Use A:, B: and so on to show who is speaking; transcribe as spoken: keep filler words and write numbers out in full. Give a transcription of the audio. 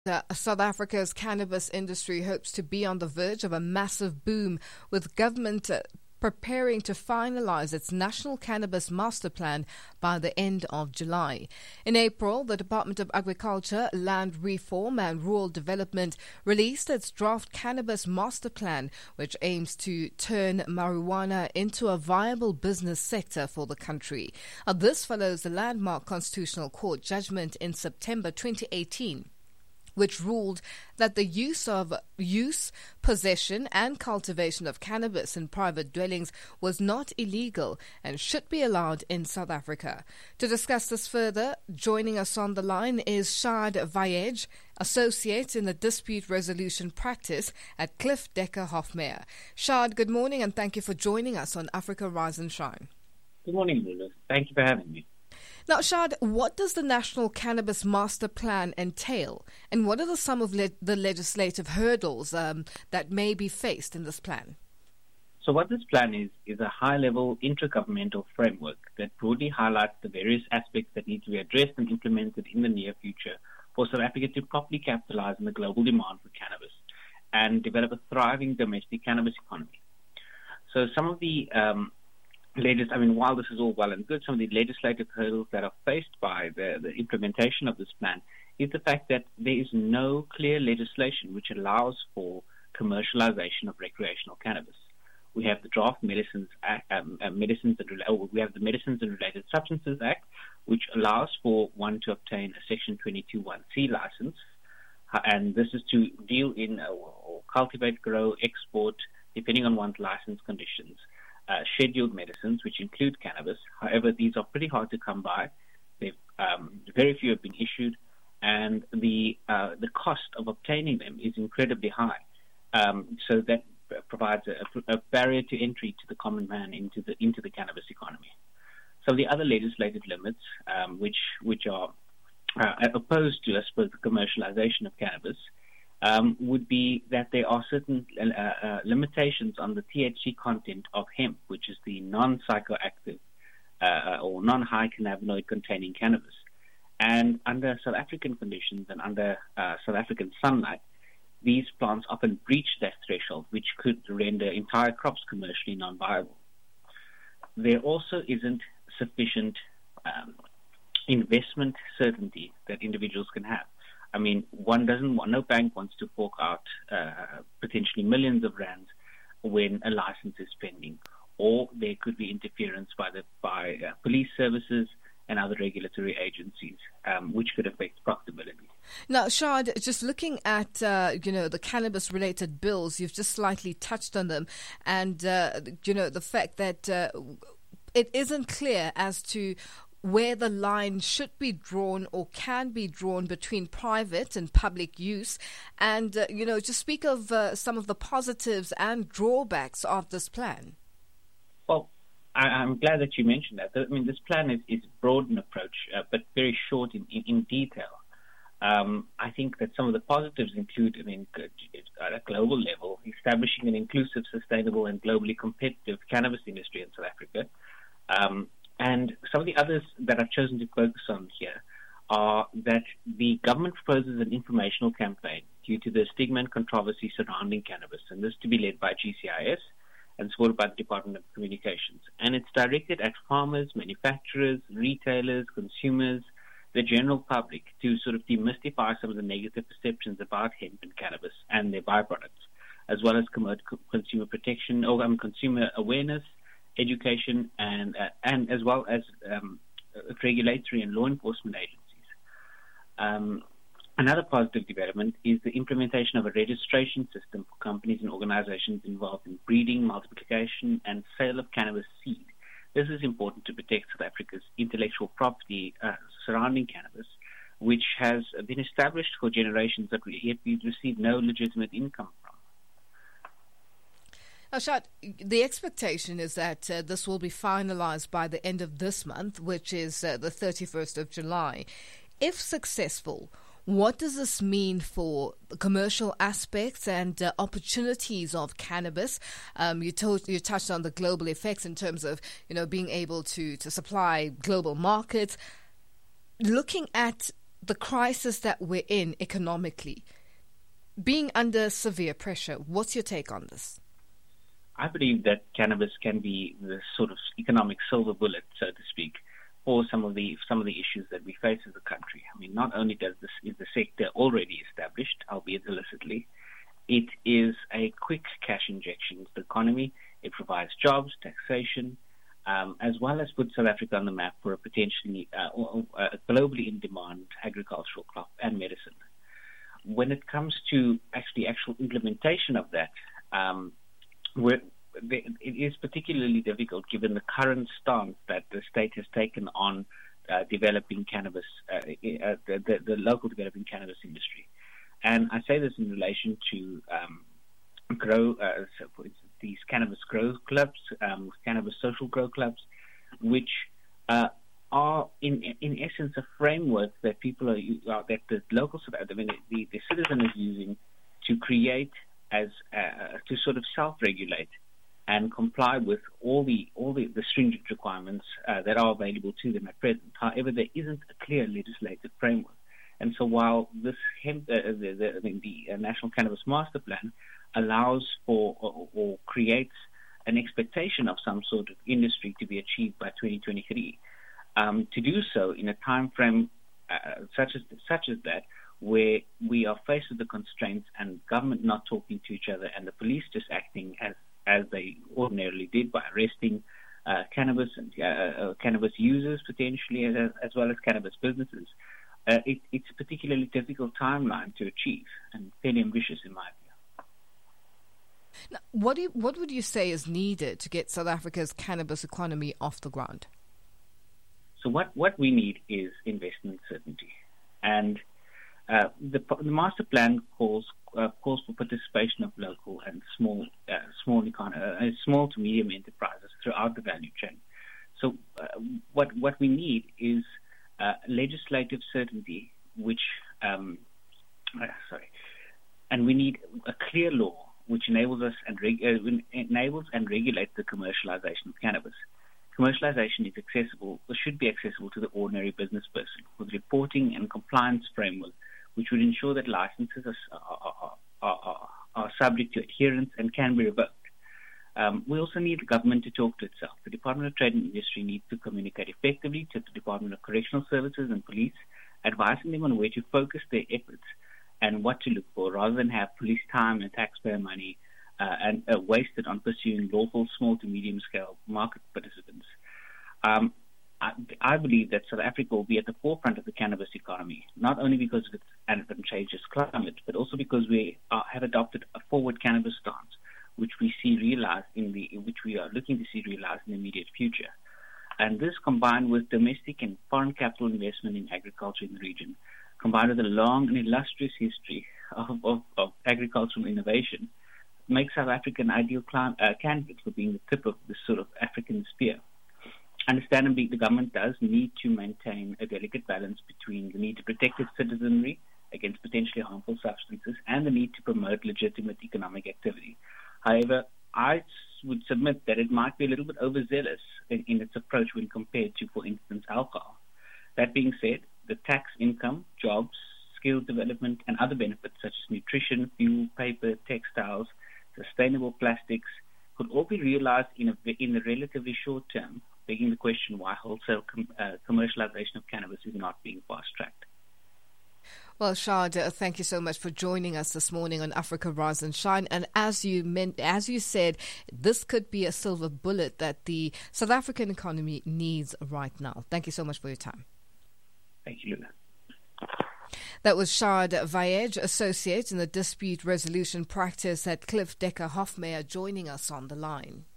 A: Uh, South Africa's cannabis industry hopes to be on the verge of a massive boom, with government uh, preparing to finalize its National Cannabis Master Plan by the end of July. In April, the Department of Agriculture, Land Reform and Rural Development released its draft Cannabis Master Plan, which aims to turn marijuana into a viable business sector for the country. Uh, this follows the landmark Constitutional Court judgment in September twenty eighteen. Which ruled that the use of use, possession and cultivation of cannabis in private dwellings was not illegal and should be allowed in South Africa. To discuss this further, joining us on the line is Shad Vayej, Associate in the Dispute Resolution Practice at Cliff Decker Hofmeyr. Shad, good morning and thank you for joining us on Africa Rise and Shine.
B: Good morning, Lulu. Thank you for having me.
A: Now, Shad, what does the National Cannabis Master Plan entail, and what are the, some of le- the legislative hurdles um, that may be faced in this plan?
B: So what this plan is, is a high-level intergovernmental framework that broadly highlights the various aspects that need to be addressed and implemented in the near future for South Africa to properly capitalize on the global demand for cannabis and develop a thriving domestic cannabis economy. So some of the um, Legis- I mean, while this is all well and good, some of the legislative hurdles that are faced by the, the implementation of this plan is the fact that there is no clear legislation which allows for commercialization of recreational cannabis. We have the Draft Medicines Act, um, uh, Medicines and oh, we have the Medicines and Related Substances Act, which allows for one to obtain a Section twenty-two one C license, uh, and this is to deal in uh, or cultivate, grow, export, depending on one's license conditions. Uh, scheduled medicines, which include cannabis. However, these are pretty hard to come by. They've, um, very few have been issued, and the uh, the cost of obtaining them is incredibly high. Um, so that provides a, a barrier to entry to the common man into the into the cannabis economy. So the other legislative limits, um, which which are uh, opposed to, I suppose, the commercialization of cannabis, Um, would be that there are certain uh, uh, limitations on the T H C content of hemp, which is the non-psychoactive uh, or non-high cannabinoid containing cannabis. And under South African conditions and under uh, South African sunlight, these plants often breach that threshold, which could render entire crops commercially non-viable. There also isn't sufficient um, investment certainty that individuals can have. I mean, one doesn't want, no bank wants to fork out uh, potentially millions of rands when a license is pending, or there could be interference by the by uh, police services and other regulatory agencies, um, which could affect profitability.
A: Now, Shad, just looking at uh, you know the cannabis-related bills, you've just slightly touched on them, and uh, you know the fact that uh, it isn't clear as to where the line should be drawn or can be drawn between private and public use. And, uh, you know, just speak of uh, some of the positives and drawbacks of this plan.
B: Well, I, I'm glad that you mentioned that. I mean, this plan is, is broad in approach, uh, but very short in, in, in detail. Um, I think that some of the positives include, I mean, at a global level, establishing an inclusive, sustainable and globally competitive cannabis industry in South Africa. Um, And some of the others that I've chosen to focus on here are that the government proposes an informational campaign due to the stigma and controversy surrounding cannabis, and this to be led by G C I S and supported by the Department of Communications. And it's directed at farmers, manufacturers, retailers, consumers, the general public, to sort of demystify some of the negative perceptions about hemp and cannabis and their byproducts, as well as promote consumer protection or um, consumer awareness, education, and uh, and as well as um, regulatory and law enforcement agencies. Um, another positive development is the implementation of a registration system for companies and organizations involved in breeding, multiplication, and sale of cannabis seed. This is important to protect South Africa's intellectual property uh, surrounding cannabis, which has been established for generations that we, yet we receive no legitimate income from.
A: Now, Shad, the expectation is that uh, this will be finalized by the end of this month, which is uh, the thirty-first of July. If successful, what does this mean for the commercial aspects and uh, opportunities of cannabis? Um, you, told, you touched on the global effects in terms of, you know, being able to, to supply global markets. Looking at the crisis that we're in economically, being under severe pressure. What's your take on this?
B: I believe that cannabis can be the sort of economic silver bullet, so to speak, for some of the some of the issues that we face as a country. I mean, not only does this is the sector already established, albeit illicitly, it is a quick cash injection into the economy. It provides jobs, taxation, um, as well as put South Africa on the map for a potentially uh, uh, globally in demand agricultural crop and medicine. When it comes to actually actual implementation of that, um, we're, it is particularly difficult given the current stance that the state has taken on uh, developing cannabis, uh, uh, the, the, the local developing cannabis industry. And I say this in relation to um, grow uh, so for instance, these cannabis grow clubs, um, cannabis social grow clubs, which uh, are in in essence a framework that people are uh, that the local I mean the, the citizen is using to create as uh, to sort of self-regulate and comply with all the all the, the stringent requirements uh, that are available to them at present. However, there isn't a clear legislative framework. And so while this hemp, uh, the, the, I mean, the uh, National Cannabis Master Plan allows for or, or creates an expectation of some sort of industry to be achieved by twenty twenty-three, um, to do so in a time frame uh, such as such as that, where we are faced with the constraints and government not talking to each other and the police just acting as as they ordinarily did by arresting uh, cannabis and uh, uh, cannabis users potentially, as, as well as cannabis businesses. Uh, it, it's a particularly difficult timeline to achieve and fairly ambitious in my view.
A: Now, what do you, what would you say is needed to get South Africa's cannabis economy off the ground?
B: So what, what we need is investment certainty. And uh, the, the master plan calls uh, calls for participation of local and small uh, small econ- uh, small to medium enterprises throughout the value chain. So uh, what what we need is Uh, legislative certainty, which, um, uh, sorry, and we need a clear law which enables us and reg- uh, enables and regulates the commercialization of cannabis. Commercialization is accessible, or should be accessible to the ordinary business person, with reporting and compliance framework, which would ensure that licenses are, are, are, are, are subject to adherence and can be revoked. Um, we also need the government to talk to itself. The Department of Trade and Industry needs to communicate effectively to the Department of Correctional Services and police, advising them on where to focus their efforts and what to look for, rather than have police time and taxpayer money uh, and uh, wasted on pursuing lawful small to medium scale market participants. Um, I, I believe that South Africa will be at the forefront of the cannabis economy, not only because of its advantageous climate, but also because we are, have adopted a forward cannabis stance, which we see realized in the, which we are looking to see realized in the immediate future. And this, combined with domestic and foreign capital investment in agriculture in the region, combined with a long and illustrious history of, of, of agricultural innovation, makes South Africa an ideal cl- uh, candidate for being the tip of this sort of African spear. Understandably, the government does need to maintain a delicate balance between the need to protect its citizenry against potentially harmful substances and the need to promote legitimate economic activity. However, I would submit that it might be a little bit overzealous in, in its approach when compared to, for instance, alcohol. That being said, the tax income, jobs, skills development, and other benefits such as nutrition, fuel, paper, textiles, sustainable plastics could all be realized in a, in the relatively short term, begging the question why wholesale com, uh, commercialization of cannabis is not being fast-tracked.
A: Well, Shad, uh, thank you so much for joining us this morning on Africa Rise and Shine. And as you meant, as you said, this could be a silver bullet that the South African economy needs right now. Thank you so much for your time.
B: Thank you, Luna.
A: That was Shad Vaej, Associate in the Dispute Resolution Practice at Cliff Decker Hofmeyer, joining us on the line.